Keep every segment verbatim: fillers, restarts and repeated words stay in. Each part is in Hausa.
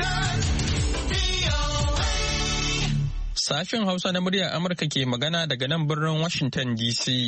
Sashen Hausa na muryar Amurka ke magana daga nan birnin Washington D C.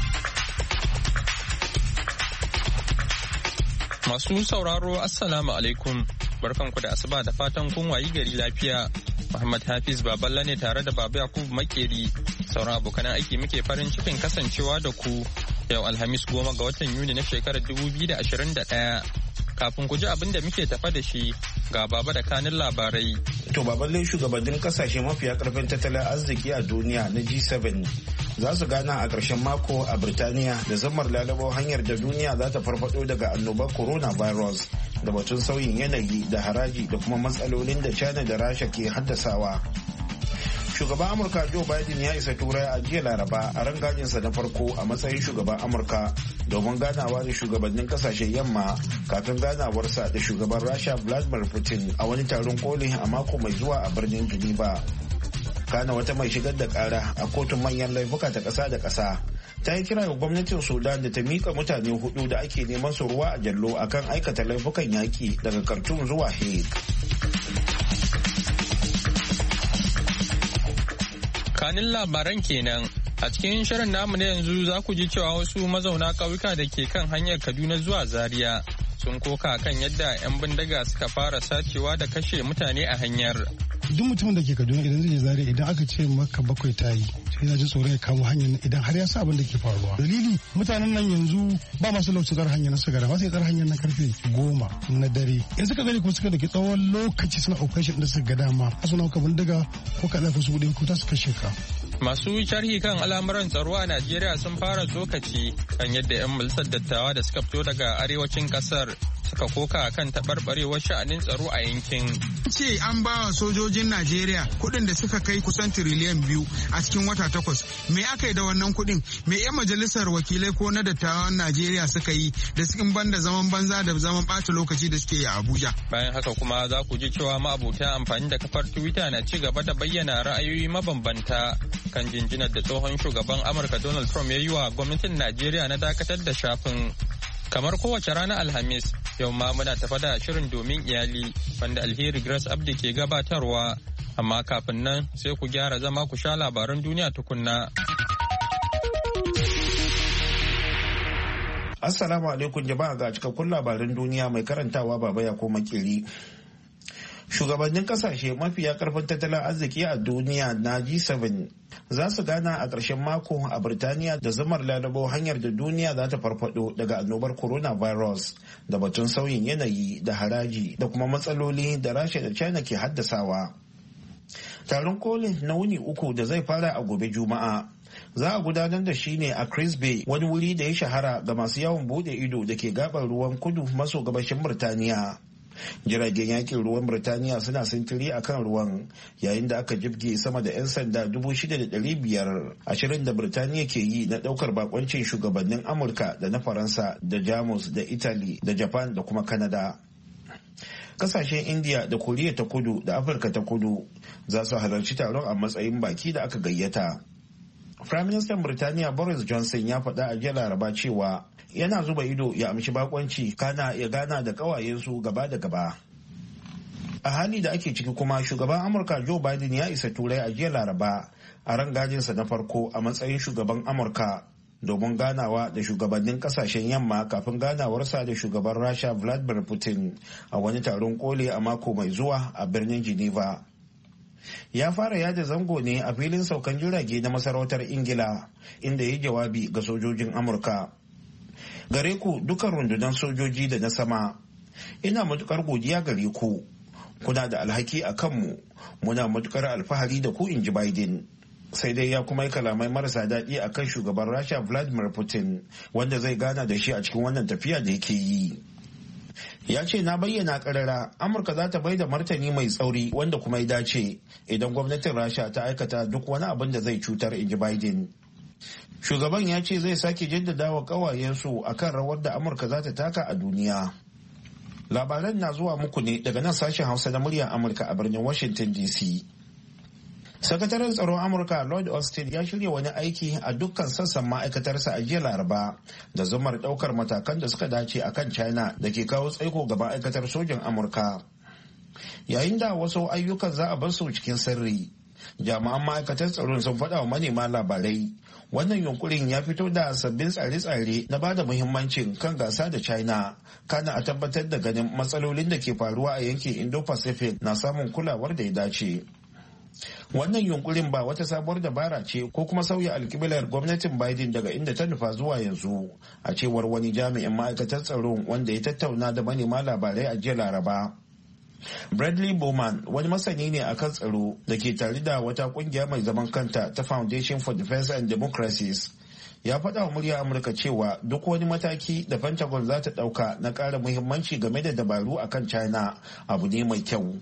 Masu sauraro Assalamu alaikum. Barkanku da asuba da fatan kun wayi gari lafiya. Muhammad Hafiz Baballa ne tare da Baba Yakubu Makeri. Sauran abokan aiki muke farin cikin kasancewa da ku yau Alhamis goma ga watan Yuni na shekarar dubu biyu da ashirin da ɗaya. Kafin ku ji abin da muke tafa da shi ga Baba da kanin labarai. To baballe shugabannin kasashe mafiya karfin tattalin arziki a duniya na G seven za su gana a ƙarshen mako a Birtaniya da zammar lalabo hanyar da duniya za ta farfado daga annobar coronavirus da batun sauyin yanayi da haraji da kuma matsalolin da China da Rasha ke haddasawa. Shugaban Amurka Joe Biden ya isa Turai a jiya Laraba a rangajinsa na farko a matsayin shugaban Amurka domin ganawa da shugabannin kasashen yamma kafin ganawarsa da shugaban Rasha Vladimir Putin a wani taron koli a mako mai zuwa a birnin Geneva. Kana wata mai shigar da kara a kotun manyan laifuka ta ƙasa da ƙasa ta yi kira ga gwamnatin Sudan da ta mika mutane hudu da ake neman su ruwa a jallo akan aikata laifukan yaƙi daga Khartoum zuwa Hague. Kanin labaran kenan a cikin shirin namu na yanzu za ku ji cewa wasu mazauna ƙauyuka da ke kan hanyar Kaduna zuwa Zaria sun koka kan yadda 'yan bindiga suka fara sacewa da kashe mutane a hanyar. Duk mutumin da ke Kaduna idan zai je Zaria idan aka ce maka bakwai ta yi sai na ji tsoro ya kamo hanyar idan har ya sa abin da ke faruwa. Dalili mutanen nan yanzu ba masu laucikar hanyar na sigara ba sai tsar hanyar na karfe goma na dare. In suka gani kuma suka da ke tsawon lokaci suna operation da suka ga dama a suna ka bindiga ko ka zafi su buɗe ko ta su kashe ka. Masu sharhi kan al'amuran tsaro a Najeriya sun fara tsokaci kan yadda 'yan majalisar dattawa da suka fito daga arewacin kasar suka koka kan taɓarɓarewar sha'anin tsaro a yankin. Ce an ba wa sojojin Najeriya kuɗin da suka kai kusan tiriliyan biyu a cikin wata takwas. Me aka yi da wannan kuɗin? Me 'yan majalisar wakilai ko na dattawan Najeriya suka yi da cikin banda zaman banza da zaman ɓata lokaci da suke yi a Abuja? Bayan haka kuma za ku ji cewa ma'abuta amfani da kafar Twitter na ci gaba da bayyana ra'ayoyi mabambanta kan jinjinar da tsohon shugaban Amurka Donald Trump ya yi wa gwamnatin Najeriya na dakatar da shafin. Kamar kowace ranar Alhamis, yau ma muna tafa da shirin domin iyali wanda Alheri Grace Abdi ke gabatarwa. Amma kafin nan sai ku gyara zama ku sha labaran duniya tukunna. Assalamu alaikum jama'a ga cikakkun labaran duniya mai karantawa Baba Yakubu Makeri. Shugabannin kasashe mafiya karfin tattalin arziki a duniya na G seven za su gana a ƙarshen mako a Birtaniya da zamar lalabo hanyar da duniya za ta farfado daga annobar coronavirus da batun sauyin yanayi da haraji da kuma matsaloli da Rasha da China ke haddasawa. Taron kolin na wuni uku da zai fara a gobe Juma'a za a gudanar da shi ne a Chris Bay, wani wuri da ya shahara ga masu yawon bude ido da ke gabar ruwan kudu maso gabashin Birtaniya. Jiragen yakin ruwan Birtaniya suna sintiri a kan ruwan yayin da aka jibge sama da 'yan sanda dubu shida da ɗari biyar ashirin da Birtaniya ke yi na ɗaukar bakoncin shugabannin Amurka da na Faransa da Jamus da Italy da Japan da kuma Canada. Kasashen India da Koriya ta kudu da Afirka ta kudu za su halarci taron a matsayin baki da aka gayyata. Firaministan Birtaniya Boris Johnson ya faɗa a jiya Laraba cewa yana zuba ido ya amshi bakonci kana ya gana da kawayensu gaba da gaba. A hali da ake ciki kuma shugaban Amurka Joe Biden ya isa Turai a jiya Laraba a rangajinsa na farko a matsayin shugaban Amurka domin ganawa da shugabannin kasashen yamma kafin ganawarsa da shugaban Rasha Vladimir Putin a wani taron koli a mako mai zuwa a birnin Geneva. Ya fara yada zango ne a filin saukan jirage na masarautar Ingila inda ya yi jawabi ga sojojin Amurka. Gare ku dukan rundunar sojoji da na sama, ina matukar godiya gare ku, kuna da alhaki a kanmu, muna matukar alfahari da ku, in ji Biden. Sai dai ya kuma yi kalamai marasa daɗi a kan shugaban Rasha Vladimir Putin wanda zai gana da shi a cikin wannan tafiya da yake yi. Ya ce na bayyana karara Amurka za ta bai da martani mai tsauri wanda kuma ya dace idan gwamnatin Rasha ta aikata duk wani abin da zai cutar, in ji Biden. Shugaban ya ce zai sake jaddada wa kawayensu akan rawar da Amurka za ta taka a duniya. Labaran na zuwa muku ne daga nan sashen Hausa na muryar Amurka a birnin Washington D C. Sakataren tsaron Amurka Lloyd Austin ya shirya wani aiki a dukkan sassan ma'aikatarsa a jiya Laraba da zumar daukar matakan da suka dace a kan China da ke kawo tsaiko ga ma'aikatar sojin Amurka. yayin da wasu ayyukan za a bar su cikin sirri. Jami'an ma'aikatar tsaron sun faɗa wa manema labarai wannan yunkurin ya fito da sabbin tsare-tsare na ba da muhimmancin kan gasa da China, kana a tabbatar da ganin matsalolin da ke faruwa a yankin Indo-Pacific na samun kulawar da ya dace. Wannan yunkurin ba wata sabuwar dabara ce ko kuma sauya alkiblar gwamnatin Biden daga inda ta nufa zuwa yanzu, a cewar wani jami'in ma'aikatar tsaron wanda ya tattauna da manema labarai a jiya Laraba. Bradley Bowman wani masani ne akan tsaro da ke tare da wata kungiya mai zaman kanta ta Foundation for Defense and Democracies ya faɗa wa murya Amurka cewa duk wani mataki da Pentagon za ta ɗauka na ƙara muhimmanci game da dabaru akan China abu ne mai kyau.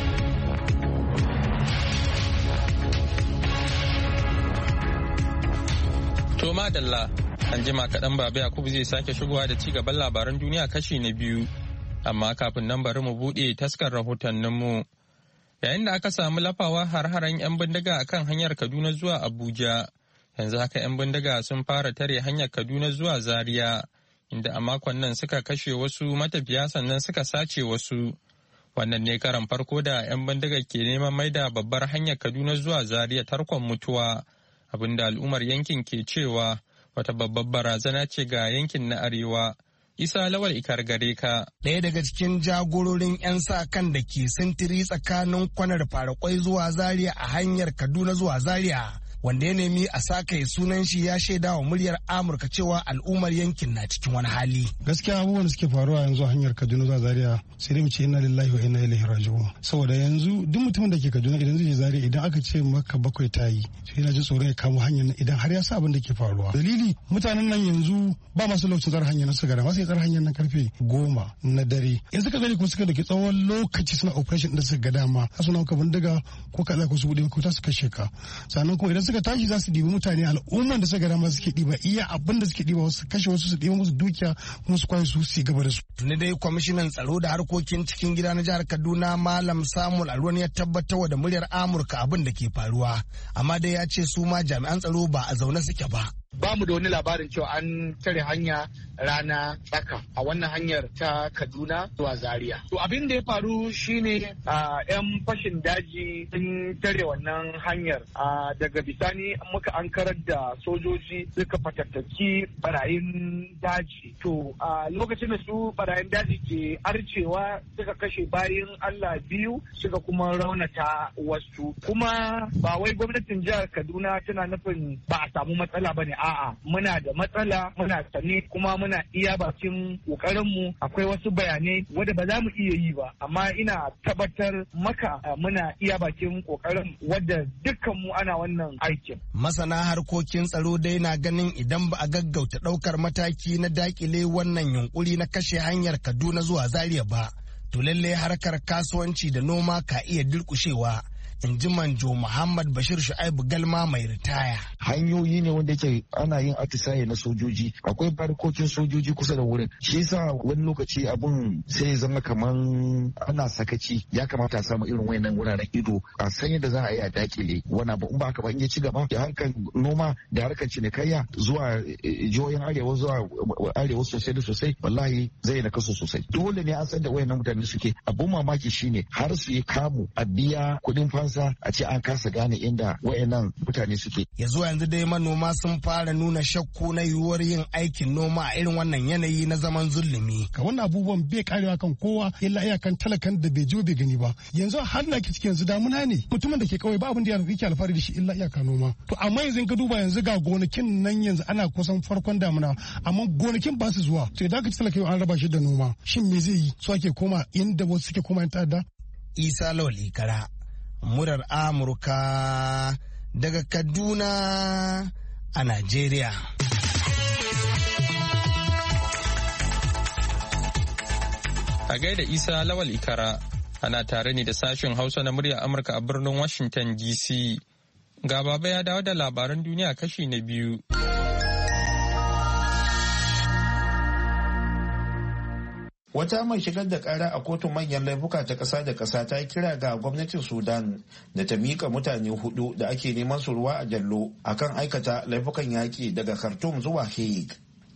To madalla, an jima kaɗan Baba Yakubu zai sake shigowa da ci gaban labaran duniya kashi na biyu. Amma kafin nan bari mu buɗe taskar rahotanninmu. Yayin da aka samu lafawa har-haren 'yan bindiga a kan hanyar Kaduna zuwa Abuja, yanzu haka 'yan bindiga sun fara tare hanyar Kaduna zuwa Zaria, inda a makon nan suka kashe wasu matafiya sannan suka sace wasu. Wannan ne karan farko da 'yan bindiga ke neman maida babbar hanyar Kaduna zuwa Zaria tarkon mutuwa, abinda al'ummar yankin ke cewa wata babbar barazana ce ga yankin na arewa. Isa Lawal Ikar gare ka. Ɗaya daga cikin jagororin 'yan sa kan da ke sintiri tsakanin kwanar Farakwai zuwa Zaria a hanyar Kaduna zuwa Zaria, wanda ya nemi a sakaye sunan shi ya shaida wa muryar Amurka cewa al'ummar yankin na cikin wani hali. Gaskiya abubuwan da suke faruwa yanzu a hanyar Kaduna zuwa Zaria sai dai mu ce inna lillahi wa inna ilaihi raji'un. Saboda yanzu duk mutumin da ke Kaduna idan zai je Zaria idan aka ce maka bakwai tayi sai yana ji tsoron ya kamo hanyar idan har ya sa abin da ke faruwa. Dalili mutanen nan yanzu ba masu lokacin tsar hanyar su gara masu tsar hanyar nan karfe goma na dare. In suka gani kuma suka da ke tsawon lokaci suna operation da suka ga dama suna maka bindiga ko kaza ko su bude ko ta su kashe ka. Sannan kuma idan suka tashi za su dibi mutane al'umman da suka dama suke diba iya abin da suke diba wasu kashe wasu su diba musu dukiya kuma su kwaye su su gaba da su. Tuni dai kwamishinan tsaro da harkokin cikin gida na jihar Kaduna Malam Samuel Alwani ya tabbatar da muryar Amurka abin da ke faruwa, amma dai ya ce su ma jami'an tsaro ba a zaune suke ba. Ba mu da wani labarin cewa an tare hanya rana tsaka a wannan hanyar ta Kaduna zuwa Zaria. To abin da ya faru shine a yan fashin daji sun tare wannan hanyar daga bisani muka ankarar da sojoji suka fatattaki barayin daji. To a lokacin da su barayin daji ke arcewa suka kashe bayan Allah biyu suka kuma raunata wasu. Kuma ba wai gwamnatin jihar Kaduna tana nufin ba a samu matsala bane. A'a, muna da matsala, muna sane kuma muna iya bakin ƙoƙarinmu. Akwai wasu bayanai wadda ba za mu iya yi ba, amma ina tabbatar maka muna iya bakin ƙoƙarin wadda dukkanmu ana wannan aikin. Masana harkokin tsaro dai na ganin idan ba a gaggauta ɗaukar mataki na dakile wannan yunkuri na kashe hanyar Kaduna zuwa Zaria ba, to lallai harkar kasuwanci da noma ka iya durƙushewa. In ji Manjo Muhammad Bashir Shu'aibu Galma mai ritaya. Hanyoyi ne wanda yake ana yin atisaye na sojoji, akwai barkokin sojoji kusa da wurin. Shi yasa wani lokaci abun sai ya zama kaman ana sakaci, ya kamata a samu irin wayannan wuraren ido a san yadda za a yi a dakile wani abu. In ba haka ba in ya ci gaba da harkar noma da harkar cinikayya zuwa jihohin arewa zuwa arewa sosai da sosai, wallahi zai na kaso sosai. Dole ne an san da wayannan mutane suke. Abun mamaki shine har su yi kamu a biya kuɗin fa a ce an kasa gane inda wayannan mutane suke. Ya zuwa yanzu dai manoma sun fara nuna shakku na yiwuwar yin aikin noma a irin wannan yanayi na zaman zulumi. Ka wannan abubuwan bai karewa kan kowa illa iyakan talakan da bai ji bai gani ba. Yanzu har na ke cikin yanzu damuna ne. Mutumin da ke kawai ba abin da yake alfahari da shi illa iyaka noma. To amma yanzu ka duba yanzu ga gonakin nan yanzu ana kusan farkon damuna amma gonakin ba su zuwa. To idan ka ci talaka an raba shi da noma shin me zai yi? So ake koma inda wasu suke koma ta da. Isa Lawal Ikara, murar Amurka daga Kaduna a Najeriya. A gaida Isa Lawal Ikara, ana tare ne da sashen Hausa na muryar Amurka a birnin Washington D C. Ga Baba ya dawo da labaran duniya kashi na biyu. Wata mai shigar da kara a kotun manyan laifuka ta ƙasa da ƙasa ta yi kira ga gwamnatin Sudan da ta miƙa mutane hudu da ake neman su ruwa a jallo akan aikata laifukan yaƙi daga Khartoum zuwa Hague.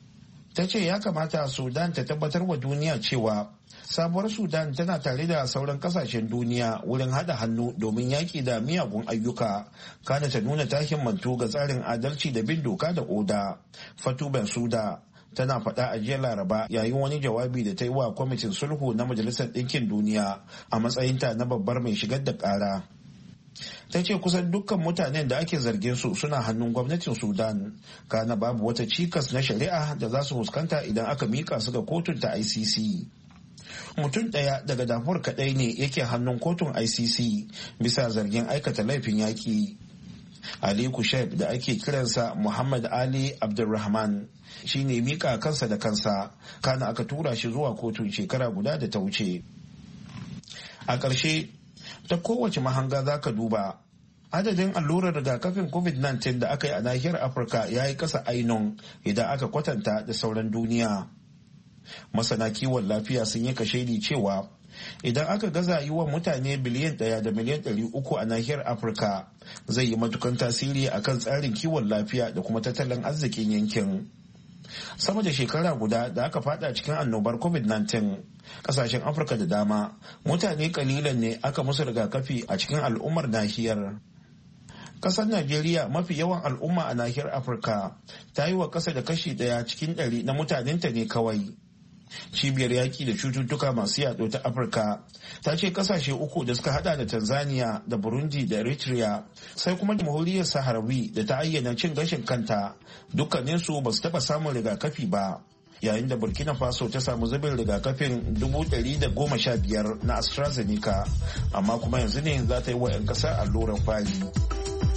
Ta ce ya kamata Sudan ta tabbatar wa duniya cewa sabuwar Sudan tana tare da sauran kasashen duniya wurin haɗa hannu domin yaƙi da miyagun ayyuka, kana ta nuna ta himmantu ga tsarin adalci da bin doka da oda. Fatou Bensouda tana faɗa a jiya Laraba yayin wani jawabi da ta yi wa kwamitin sulhu na Majalisar Ɗinkin Duniya a matsayinta na babbar mai shigar da ƙara. Ta ce kusan dukkan mutanen da ake zargin su suna hannun gwamnatin Sudan, kana babu wata cikas na shari'a da za su fuskanta idan aka mika su ga kotun ta I C C. Mutum ɗaya daga Darfur kaɗai ne yake hannun kotun I C C bisa zargin aikata laifin yaƙi. Ali Kushayb da ake kiransa Muhammad Ali Abdulrahman shi ne mika kansa da kansa, kana aka tura shi zuwa kotun shekara guda da ta wuce. A ƙarshe, ta kowace mahanga za ka duba, adadin allurar rigakafin covid nineteen da aka yi a nahiyar Afirka ya yi ƙasa ainun idan aka kwatanta da sauran duniya. Masana kiwon lafiya sun yi kashedi cewa idan aka gaza yi wa mutane biliyan ɗaya da miliyan ɗari uku a nahiyar Afirka, zai yi matukan tasiri akan tsarin kiwon lafiya da kuma tattalin arzikin yankin. Sama da shekara guda da aka fada cikin annobar covid nineteen, kasashen Afirka da dama mutane kalilan ne aka musu rigakafi a cikin al'ummar nahiyar. Kasar Najeriya, mafi yawan al'umma a nahiyar Afirka, ta yi wa kasa da kashi ɗaya cikin ɗari na mutanenta ne kawai. Cibiyar yaƙi da cututtuka masu yaɗo ta Afirka ta ce kasashe uku da suka hada da Tanzania da Burundi da Eritrea, sai kuma jamhuriyar Saharawi da ta ayyana cin gashin kanta, dukkaninsu ba su taɓa samun rigakafi ba, yayin da Burkina Faso ta samu zubin rigakafin dubu ɗari da goma sha biyar na AstraZeneca, amma kuma yanzu ne za ta yi wa 'yan ƙasar alluran fari.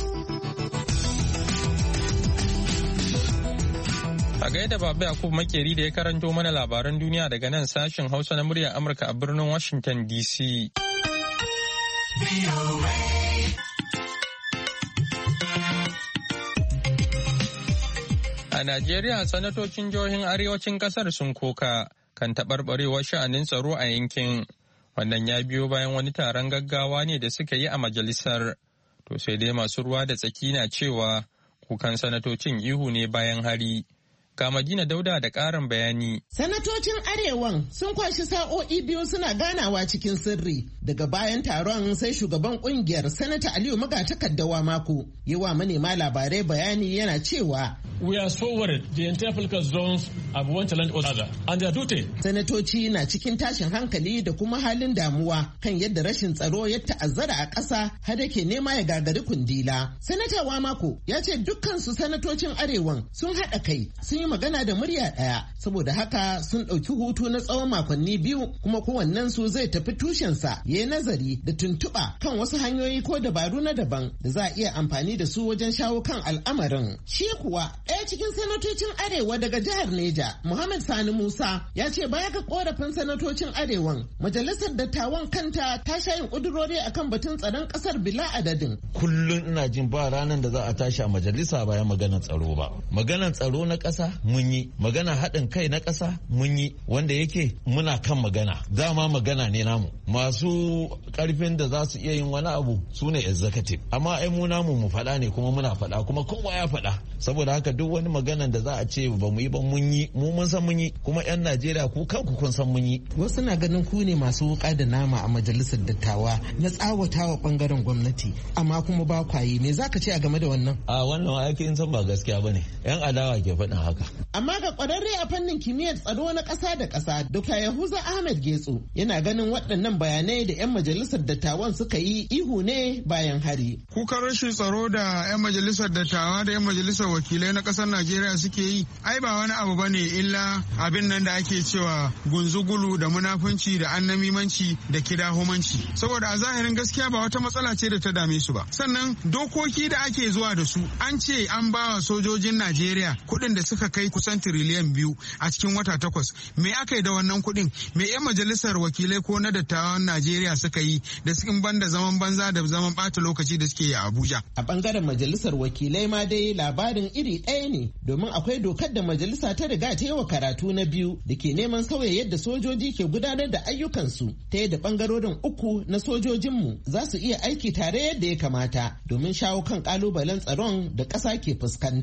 A gaida Baba Yakub Makeri da ya karanto mana labaran duniya daga nan sashen Hausa na muryar Amurka a birnin Washington D C. A Najeriya, sanatocin jihohin arewacin kasar sun koka kan taɓarɓarewar sha'anin tsaro a yankin. Wannan ya biyo bayan wani taron gaggawa ne da suka yi a majalisar. To sai dai masu ruwa da tsaki na cewa kukan sanatocin ihu ne bayan hari. Ga Madina Dauda da ƙarin bayani. Sanatocin Arewan sun kwashi sa'o'i biyu suna ganawa cikin sirri. Daga bayan taron sai shugaban kungiyar Sanata Aliyu Magatakaddawa Mako yi wa manema labarai bayani yana cewa we are so worried the entire political zones have one challenge or other and their duty. Sanatoci na cikin tashin hankali da kuma halin damuwa kan yadda rashin tsaro ya ta'azzara a ƙasa har yake nema ya gagari kundila. Sanata Wamako ya ce dukkan su sanatocin Arewan sun haɗa kai sun yi magana da murya ɗaya, saboda haka sun ɗauki hutu na tsawon makonni biyu kuma kowannen su zai tafi tushensa ya yi nazari da tuntuɓa kan wasu hanyoyi ko dabaru na daban da za a iya amfani da su wajen shawo kan al'amarin. Shi kuwa ɗaya cikin sanatocin Arewa daga jihar Neja, Muhammad Sani Musa, ya ce baya ga korafin sanatocin Arewan, majalisar dattawan kanta ta sha yin ƙudurori akan batun tsaron ƙasar bila adadin. Kullum ina jin ba ranar da za a tashi a majalisa bayan maganar tsaro ba. Maganar tsaro na ƙasa mun yi, magana haɗin kai na ƙasa mun yi, wanda yake muna kan magana. Dama magana ne namu. Masu ƙarfin da za su iya yin wani abu su ne executive. Amma ai mu namu mu faɗa ne kuma muna faɗa kuma kowa ya faɗa. Saboda haka duk wani maganan da za a ce ba mu yi ba mun yi, mu mun san mun yi, kuma 'yan Najeriya ku kanku kun san mun yi. Wasu na ganin ku ne masu wuƙa da nama a majalisar dattawa na tsawatawa bangaren gwamnati, amma kuma ba kwayi. Me za ka ce a game da wannan? A wannan aikin san ba gaskiya ba ne. 'Yan adawa ke faɗin haka. Amma ga ƙwararre a fannin kimiyyar tsaro na ƙasa da ƙasa, Dokta Yahuza Ahmed Getso yana ganin waɗannan bayanai da 'yan majalisar dattawan suka yi ihu ne bayan hari. Kukan rashin tsaro da 'yan majalisar dattawa da 'yan majalisar wakilai na ƙasar Najeriya suke yi, ai ba wani abu bane illa abin nan da ake cewa gunzugulu da munafunci da annamimanci da kidahumanci. Saboda a zahirin gaskiya ba wata matsala ce da ta dame su ba. Sannan dokoki da ake zuwa da su, an ce an ba wa sojojin Najeriya kuɗin da suka kai kusan tiriliyan biyu a cikin wata takwas. Me aka yi da wannan kuɗin? Me 'yan majalisar wakilai ko na dattawan Najeriya suka yi da sukin banda zaman banza da zaman ɓata lokaci da suke yi a Abuja? A ɓangaren majalisar wakilai ma dai labarin iri ɗaya ne, domin akwai dokar da majalisa ta riga ta yi wa karatu na biyu da ke neman sauya yadda sojoji ke gudanar da ayyukansu, ta yadda ɓangarorin uku na sojojinmu za su iya aiki tare yadda ya kamata domin shawo kan ƙalubalen tsaron da ƙasa ke fuskanta.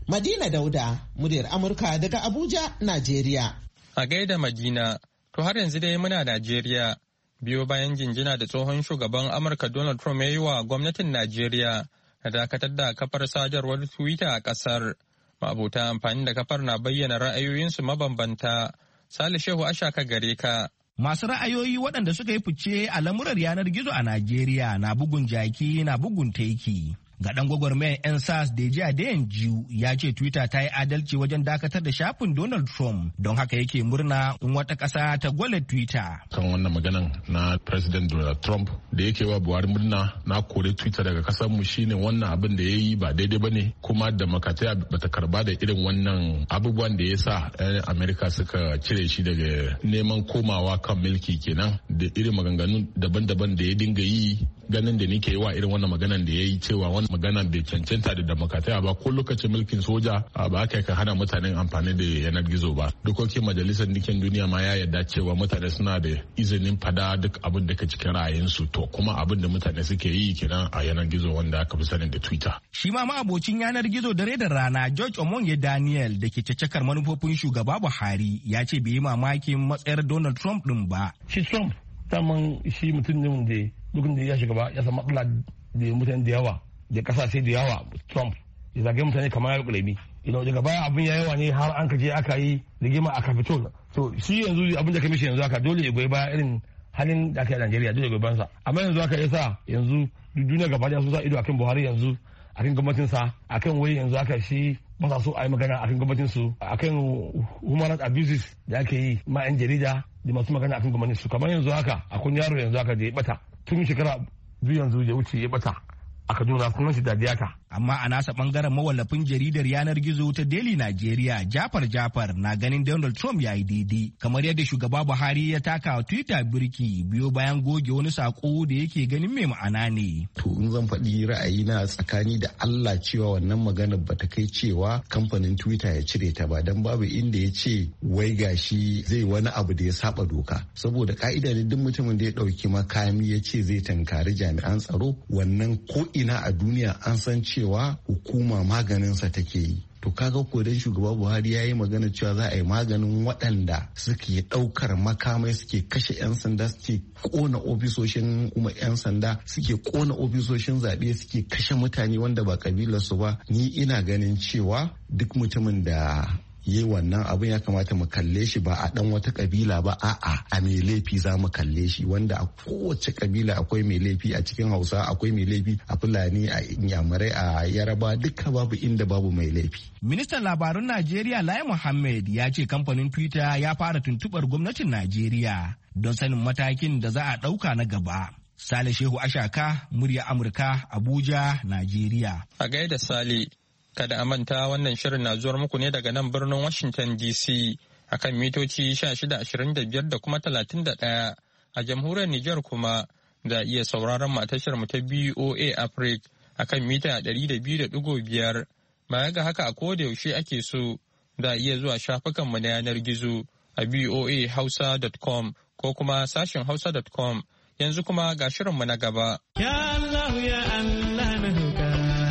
Madina Dauda, muryar Amurka daga Abuja, Najeriya. A gaida Madina, to har yanzu dai muna Najeriya. Biyo bayan jinjina da tsohon shugaban Amurka Donald Trump ya yi wa gwamnatin Najeriya na dakatar da kafar sadarwar Twitter a ƙasar. Ma'abota amfani da kafar na bayyana ra'ayoyinsu mabambanta. Sale Shehu Ashaka gare ka. Masu ra'ayoyi waɗanda suka yi fice a lamurar yanar gizo a Najeriya na bugun jaki na bugun teki. Ga ɗan gwagwarmayar 'yan S A S da ya jiya ya ce Twitter ta yi adalci wajen dakatar da shafin Donald Trump don haka yake murna in wata ƙasa ta gwale Twitter. Kan wannan maganan na President Donald Trump da yake wa Buhari murna na kore Twitter daga ƙasar mu shine wannan abin da ya yi ba daidai ba ne kuma da makatai bata karba da irin wannan abubuwan da ya sa 'yan Amerika suka cire shi daga neman komawa kan mulki kenan da irin maganganu daban-daban da ya dinga yi ganin da nike yi wa irin wannan maganan da ya yi cewa wannan magana bai cancanta da demokratiya ba ko lokacin mulkin soja ba aka ka hana mutanen amfani da yanar gizo ba dokokin majalisar dinkin duniya ma ya yarda cewa mutane suna da izinin fada duk abin da ka cikin ra'ayinsu to kuma abin da mutane suke yi kenan a yanar gizo wanda aka fi sanin da Twitter. Shi ma abocin yanar gizo dare da rana George Omonye Daniel da ke caccakar manufofin shugaba Buhari ya ce bai yi mamakin matsayar Donald Trump din ba. Shi Trump daman shi mutum ne wanda duk da ya shiga ba ya san matsala da mutane da yawa da kasashe da yawa Trump ya zage mutane kamar ya kulemi idan daga baya abin ya yawa ne har an kaje aka yi rigima a Capitol to shi yanzu abin da ka mishi yanzu aka dole ya goyi baya irin halin da aka yi a Najeriya dole ya goyi bayansa amma yanzu aka yasa yanzu duniya gaba da sun sa ido akan Buhari yanzu akan gwamnatin sa akan wai yanzu aka shi ba sa so a yi magana akan gwamnatin su akan human rights abuses da ake yi ma yan jarida da masu magana akan gwamnatin su kamar yanzu haka akwai yaro yanzu haka da ya bata tun shekara biyu yanzu ya wuce ya bata a Kaduna sunan shi da Diyaka. Amma a nasa bangaren mawallafin jaridar yanar gizo ta Daily Nigeria Jafar Jafar na ganin Donald Trump ya yi daidai kamar yadda shugaba Buhari ya taka wa Twitter birki biyo bayan goge wani sako da yake ganin mai ma'ana ne. To in zan faɗi ra'ayi na tsakani da Allah cewa wannan maganar bata kai cewa kamfanin Twitter ya cire ta ba dan babu inda ya ce wai gashi zai wani abu da ya saba doka saboda ka'ida ne duk mutumin da ya ɗauki makami ya ce zai tankari jami'an tsaro wannan ko ina a duniya an san cewa hukuma maganinsa take yi. To kaga ko dai shugaba Buhari ya yi magana cewa za a yi maganin waɗanda suke ɗaukar makamai suke kashe 'yan sanda suke ƙona ofisoshin kuma 'yan sanda suke ƙona ofisoshin zaɓe suke kashe mutane wanda ba kabilarsu ba. Ni ina ganin cewa duk mutumin da yi wannan abin ya kamata mu kalle shi ba a dan wata kabila ba a'a a mai laifi za mu kalle shi wanda a kowace kabila akwai mai laifi a cikin Hausa akwai mai laifi a Fulani a Inyamurai a Yaraba duka babu inda babu mai laifi. Ministan labarun Najeriya Lai Muhammad ya ce kamfanin Twitter ya fara tuntubar gwamnatin Najeriya don sanin matakin da za a dauka na gaba. Sale Shehu Ashaka, murya Amurka, Abuja, Najeriya. A gaida Sale. Kada a manta wannan shirin na zuwar muku ne daga nan birnin Washington D C akan mitoci shida ashirin da biyar da kuma talatin da ɗaya a jamhuriyar Nijar kuma za a iya sauraron matashar mu ta B O A Africa akan mita ɗari da biyu da ɗigo biyar. Baya ga haka a koda yaushe ake so za a iya zuwa shafukan mu na yanar gizo a b o a hausa dot com ko kuma sashin hausa dot com yanzu kuma ga shirin mu na gaba. Ya Allah ya Allah na roƙa.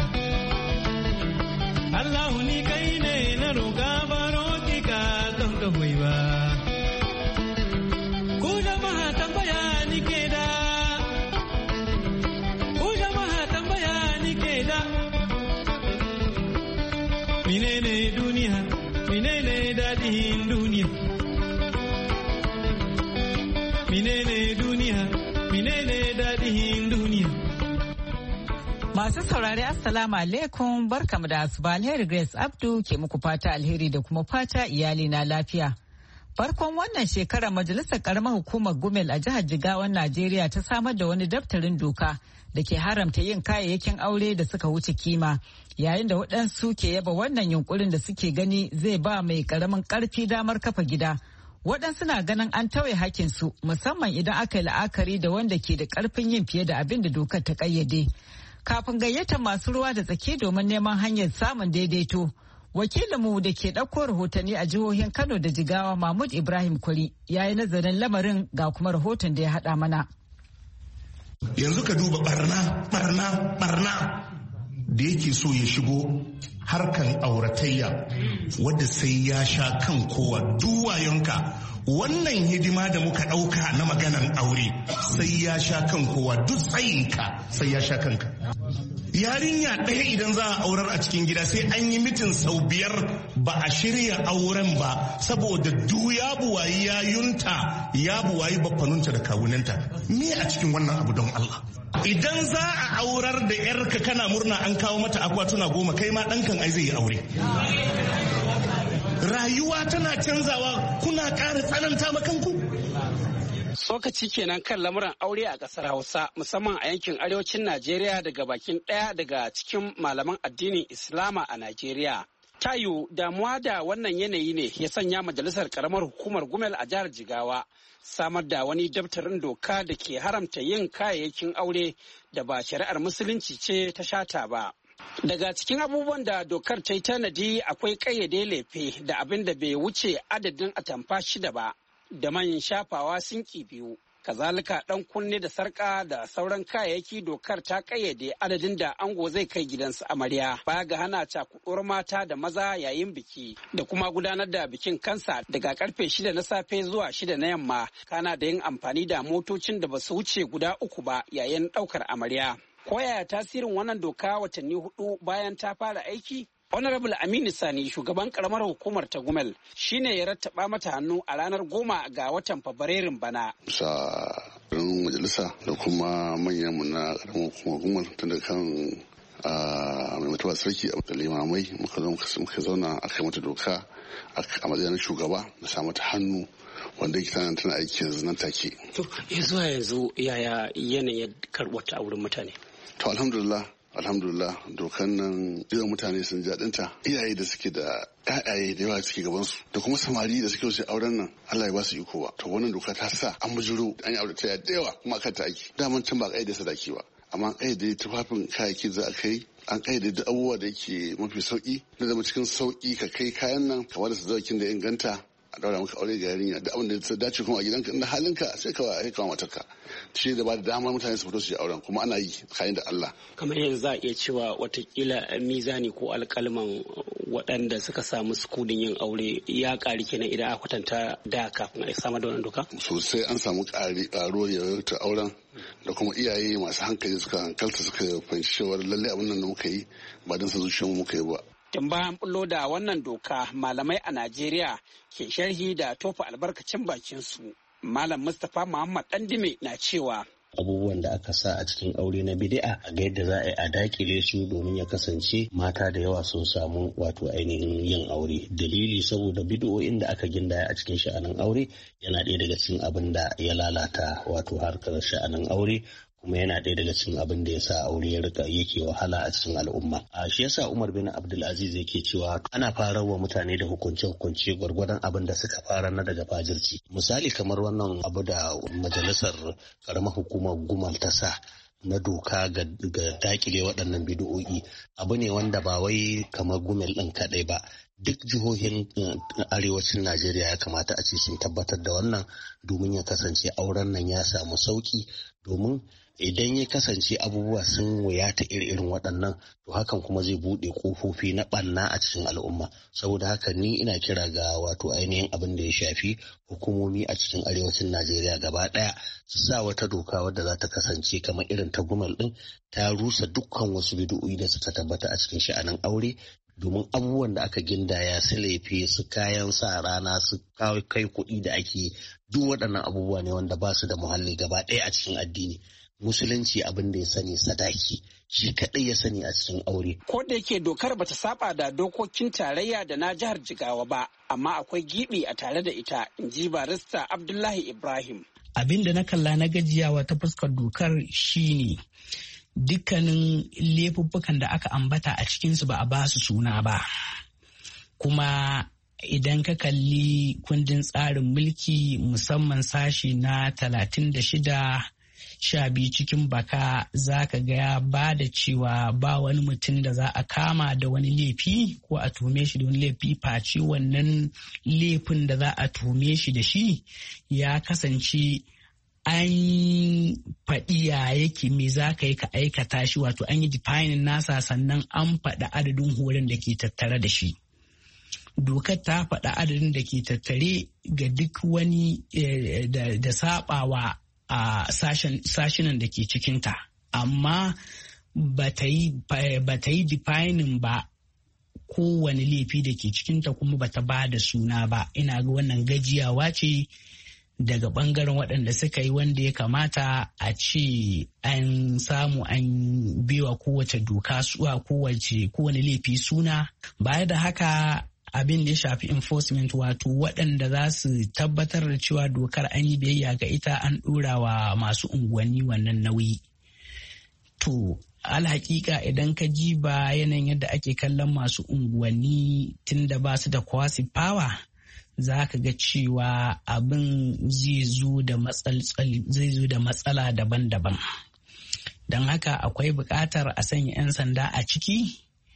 Allah ni kai ne na roƙa baro ki ka don ka hoyi ba. Ku jama'a tambaya ni ke da. Ku jama'a tambaya ni ke da. Menene duniya? Menene daɗin duniya? Menene duniya? Menene daɗin duniya? Masu saurari Assalamu alaikum barkamu da asuba alheri Grace Abdu ke muku fata alheri da kuma fata iyali na lafiya. Farkon wannan shekara majalisar karamar hukumar Gumel a jihar Jigawan Najeriya ta samar da wani daftarin doka da ke haramta yin kayayyakin aure da suka wuce kima yayin da waɗansu ke yaba wannan yunkurin da suke gani zai ba mai karamin karfi damar kafa gida. Waɗansu na ganin an tauye hakinsu musamman idan aka yi la'akari da wanda ke da karfin yin fiye da abin da dokar ta ƙayyade. Kafin gayyatar masu ruwa da tsaki domin neman hanyar samun daidaito, wakilinmu da ke ɗauko rahotanni a jihohin Kano da Jigawa Mahmud Ibrahim Kwari ya yi nazarin lamarin ga kuma rahoton da ya haɗa mana. Yanzu ka duba barna, barna, barna da yake so ya shigo harkan auratayya wadda sai ya sha kan kowa duwayonka. Wannan hidima da muka ɗauka na maganan aure sai ya sha kan kowa, duk tsayinka sai ya sha kanka. Yarinya ɗaya idan za a aurar a cikin gida sai an yi mitin sau biyar ba a shirya auren ba, saboda du ya buwayi yayunta ya buwayi baffanunta da kawunanta. Me a cikin wannan abu don Allah? Idan za a aurar da yarka kana murna an kawo mata akwatuna goma, kai ma ɗankan ai zai yi aure. Rayuwa tana canzawa, kuna ƙara tsananta makanku. Tsokaci kenan kan lamuran aure a ƙasar Hausa, musamman a yankin arewacin Najeriya, daga bakin ɗaya daga cikin malaman addinin Islama a Najeriya. Tayu damuwa da wannan yanayi ne ya sanya majalisar ƙaramar hukumar Gumel a jihar Jigawa samar da wani daftarin doka da ke haramta yin kayayyakin aure da ba shari'ar musulunci ce ta shata ba. Daga cikin abubuwan da dokar ta yi tanadi akwai ƙayyade lefe da abin da bai wuce adadin atamfa shida ba, da man shafawa sinki biyu. Kazalika ɗan kunne da sarƙa da sauran kayayyaki dokar ta ƙayyade adadin da ango zai kai gidansu amarya. Baya ga hana cakuɗuwar mata da maza yayin biki da kuma gudanar da bikin kansa daga karfe shida na safe zuwa shida na yamma, kana da yin amfani da motocin da ba su wuce guda uku ba yayin ɗaukar amarya. Koyaya tasirin wannan doka watanni hudu bayan ta fara aiki? Honorable Aminu Sani, shugaban karamar hukumar ta Gumel, shine ya rattaba mata hannu a ranar goma ga watan Fabrairun bana. Bisa ran majalisa da kuma manyan mu na karamar hukumar Gumel tun da kan mai mutuwa sarki da limamai muka zauna a kai mata doka a matsayin shugaba da sa mata hannu wanda yake tana tana aiki yanzu nan take. To zuwa yanzu yaya yanayin karɓar ta a wurin mutane? To alhamdulillah alhamdulillah dokan nan yawan mutane sun jaɗinta, iyaye da suke da ƴaƴaye da yawa suke gabansu da kuma samari da suke wasu auren nan Allah ya ba su iko ba. To wannan doka ta sa an bujuro an yi aure ta da yawa kuma akan ta aiki. Daman can ba ƙayyade sadaki ba, amma an ƙayyade tufafin kayayyaki za a kai, an ƙayyade duk abubuwa da yake mafi sauƙi na zama cikin sauƙi ka kai kayan nan kamar da sadakin da inganta a daura maka aure ga yarinya da abin da ta dace kuma a gidanka inda halinka sai ka aika matarka shi da ba da dama mutane su fito su yi auren kuma ana yi kayan da Allah. Kamar yanzu za a iya cewa watakila mizani ko alkalman waɗanda suka samu sukudin yin aure ya ƙari kenan idan aka kwatanta da kafin a samar da wannan doka? Sosai an samu ƙari ƙaro yawaitar auren da kuma iyaye masu hankali suka hankalta suka fahimci cewa lallai abin nan da muka yi ba don sa zuciyarmu muka yi ba. Tun bayan bullo da wannan doka, malamai a Najeriya ke sharhi da tofa albarkacin bakinsu. Malam Mustapha Muhammad Dandime na cewa abubuwan da aka sa a cikin aure na bid'a a ga yadda za a yi a dakile su domin ya kasance mata da yawa sun samu wato ainihin yin aure. Dalili saboda bid'o'in da aka gindaya a cikin sha'anin aure yana ɗaya daga cikin abin da ya lalata wato harkar sha'anin aure, kuma yana ɗaya daga cikin abin da ya sa aure ya rika yake wahala a cikin al'umma. A shi yasa Umar bin Abdulaziz yake cewa ana farar wa mutane da hukunce-hukunce gwargwadon abin da suka fara na daga fajirci. Misali kamar wannan abu da majalisar karamar hukumar Gumal ta sa na doka ga dakile waɗannan bid'o'i abu ne wanda ba wai kamar Gumel ɗin kaɗai ba. Duk jihohin arewacin Najeriya ya kamata a ce sun tabbatar da wannan domin ya kasance auren nan ya samu sauki, domin idan ya kasance abubuwa sun wuyata iri-irin waɗannan to hakan kuma zai buɗe ƙofofi na ɓanna a cikin al'umma. Saboda haka ni ina kira ga wato ainihin abin da ya shafi hukumomi a cikin arewacin Najeriya gaba ɗaya su sa wata doka wadda za ta kasance kamar irin ta Gumal ɗin, ta rusa dukkan wasu bid'o'i da suka tabbata a cikin sha'anin aure, domin abubuwan da aka gindaya su laifi su kayan sa rana su kai kuɗi da ake duk waɗannan abubuwa ne wanda ba su da muhalli gaba ɗaya a cikin addini. Musulunci abin da ya sani sadaki shi kaɗai ya sani a cikin aure. Ko da yake dokar bata saba da dokokin tarayya da na jihar Jigawa ba, amma akwai gibi a tare da ita, in ji barista Abdullahi Ibrahim. Abin da na kalla na gajiyawa ta fuskar dokar shine dukkanin laifuffukan da aka ambata a cikinsu ba a ba su suna ba. Kuma idan ka kalli kundin tsarin mulki musamman sashi na talatin da shida sha biyu cikin baka za ka ga ya ba da cewa ba wani mutum da za a kama da wani laifi ko a tume shi da wani laifi face wannan laifin da za a tume shi da shi ya kasance an faɗi ya yake me za ka yi ka aikata shi, wato an yi defining nasa, sannan an faɗi adadin horon da ke tattare da shi. Dokar ta faɗi adadin da ke tattare ga duk wani da saɓawa a sashinan da ke cikinta, amma ba ta yi defining ba kowane laifi da ke cikinta, kuma ba ta ba da suna ba. Ina ga wannan gajiyawa ce daga bangaren waɗanda suka yi, wanda ya kamata a ce an samu an biwa kowace doka suwa kowace kowane laifi suna. Baya da haka abin da ya shafi enforcement, wato waɗanda za su tabbatar da cewa dokar an yi biyayya ga ita, an ɗora wa masu unguwanni wannan nauyi. To alhaƙiƙa idan ka ji ba yanayin yadda ake kallon masu unguwanni tun da ba su da quasi power, za ka ga cewa abin zai zo da matsala daban-daban. Don haka akwai buƙatar a sanya 'yan sanda a ciki.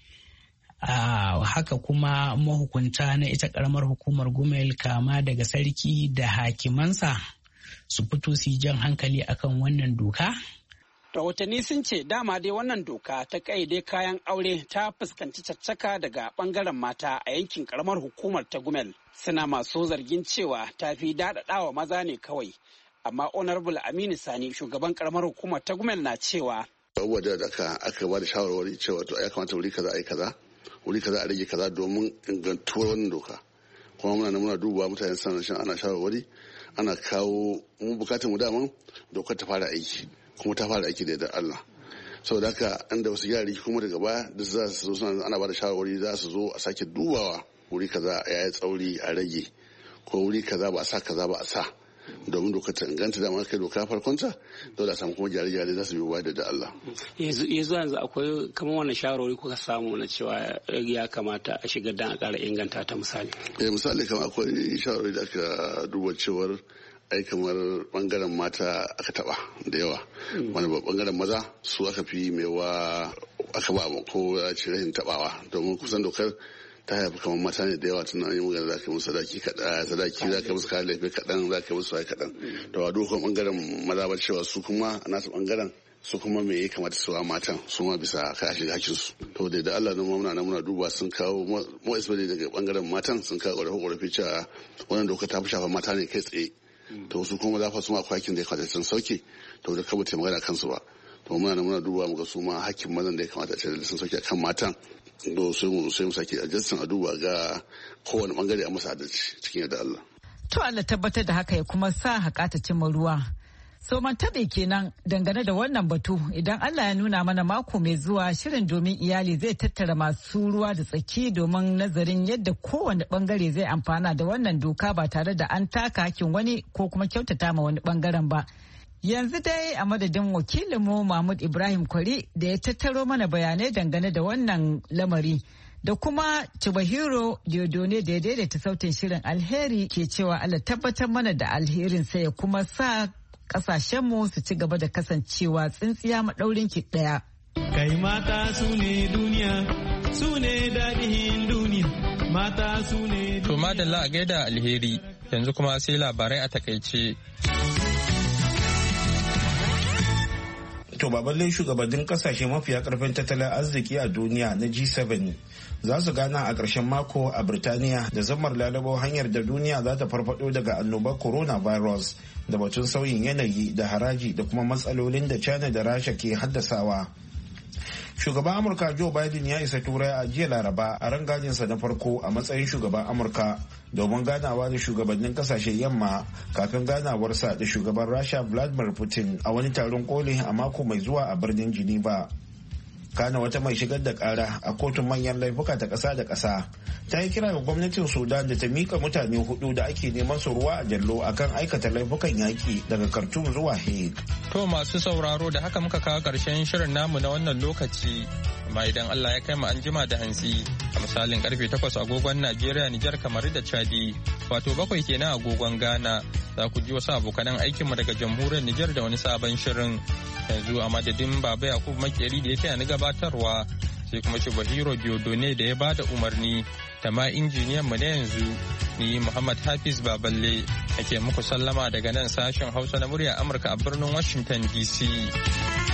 Uh, haka kuma mahukunta na ita ƙaramar hukumar Gumel, kama daga sarki da hakimansa, su fito su yi jan hankali akan wannan doka. Rahotanni sun ce dama dai wannan doka ta ƙayyade kayan aure ta fuskanci caccaka daga ɓangaren mata a yankin ƙaramar hukumar ta Gumel. Suna masu zargin cewa ta fi daɗaɗawa maza ne kawai. Amma Honorable Aminu Sani, shugaban ƙaramar hukumar ta Gumel, na cewa. Abubuwa da aka aka ba da shawarwari cewa to ya kamata wuri kaza a yi kaza, wuri kaza a rage kaza domin ingantuwar wannan doka. Kuma muna nan muna duba mutane sanar shan ana shawarwari, ana kawo mu bukatun mu daman dokar ta fara aiki. Kuma ta fara aiki da yadda Allah. Saboda haka inda wasu gyara kuma daga baya da za su zo suna ana ba da shawarwari, za su zo a sake dubawa wuri kaza ya yi tsauri a rage, ko wuri kaza ba a sa kaza ba a sa, domin doka ta inganta da kai doka farkonta, dole a samu kuma gyare-gyare za su biyo baya da Allah. Yanzu yanzu akwai kamar wannan shawarwari kuka samu na cewa ya kamata a shiga dan a ƙara inganta ta misali. Eh misali kamar akwai shawarwari da aka duba cewar ai kamar bangaren mata aka taba da yawa, wani ba bangaren maza su aka fi mewa aka ba ko ce rashin tabawa, domin kusan dokar ta haifi kamar mata ne da yawa tun an yi magana za ka musu sadaki kaɗan, sadaki za ka musu kayan laifi kaɗan, za ka musu sai kaɗan, da wa dokar bangaren maza ba cewa su kuma a nasu bangaren su kuma me ya kamata su wa matan su ma bisa kai a shiga hakinsu. To da da Allah na muna na muna duba sun kawo mu isbali daga bangaren matan sun kawo ƙorafe-ƙorafe cewa wannan dokar ta fi shafa mata ne kai tsaye. To su kuma za su ma kwakin da ya kamata sun sauke, to da kaba ta magana kansu ba. To muna muna duba muga su ma hakkin mazan da ya kamata a ce sun sauke kan matan. To sai mu sai mu sake adjustin a duba ga kowane bangare a masa adalci cikin yadda Allah. To Allah tabbatar da haka ya kuma sa haƙata cimma ruwa. So man taɓe kenan dangane da wannan batu, idan Allah ya nuna mana mako mai zuwa, shirin domin iyali zai tattara masu ruwa da tsaki domin nazarin yadda kowane bangare zai amfana da wannan doka ba tare da an taka hakkin wani ko kuma kyautata ma wani bangaren ba. Yanzu dai a madadin wakilinmu Mahmud Ibrahim Kwari da ya tattaro mana bayanai dangane da wannan lamari, da kuma Chubahiro Diodone da ya daidaita sautin shirin, alheri ke cewa Allah tabbatar mana da alherin sa ya kuma sa kasashenmu su ci gaba da kasancewa tsintsiya maɗaurin ki ɗaya. Kai mata su ne duniya, su ne daɗin duniya, mata su ne duniya. To madalla a gaida alheri, yanzu kuma sai labarai a takaice. To baballe shugabannin kasashe mafiya karfin tattalin arziki a duniya na G seven za su gana a ƙarshen mako a Birtaniya da zammar lalabo hanyar da duniya za ta farfado daga annobar coronavirus da batun sauyin yanayi da haraji da kuma matsalolin da China da Rasha ke haddasawa. Shugaban Amurka Joe Biden ya isa Turai a jiya Laraba a rangajinsa na farko a matsayin shugaban Amurka domin ganawa da shugabannin kasashen yamma kafin ganawarsa da shugaban Rasha Vladimir Putin a wani taron koli a mako mai zuwa a birnin Geneva. Kana wata mai shigar da kara a kotun manyan laifuka ta ƙasa da ƙasa ta yi kira ga gwamnatin Sudan da ta mika mutane hudu da ake neman su ruwa a jallo akan aikata laifukan yaƙi daga Khartoum zuwa Hague. To masu sauraro da haka muka kawo ƙarshen shirin namu na wannan lokaci, amma idan Allah ya kai mu an jima da hantsi a misalin karfe takwas agogon Najeriya, Nijar, kamar da Chadi, wato bakwai kenan agogon Ghana, za ku ji wasu abokanan aikinmu daga jamhuriyar Nijar da wani sabon shirin. Yanzu a madadin Baba Yakubu Makeri da ya taya ni gabatarwa sai kuma Shubahiro Diodone da ya ba da umarni da ma injiniyan mu na yanzu ni Muhammad Hafiz Baballe ake muku sallama daga nan sashen Hausa na murya Amurka a birnin Washington D C.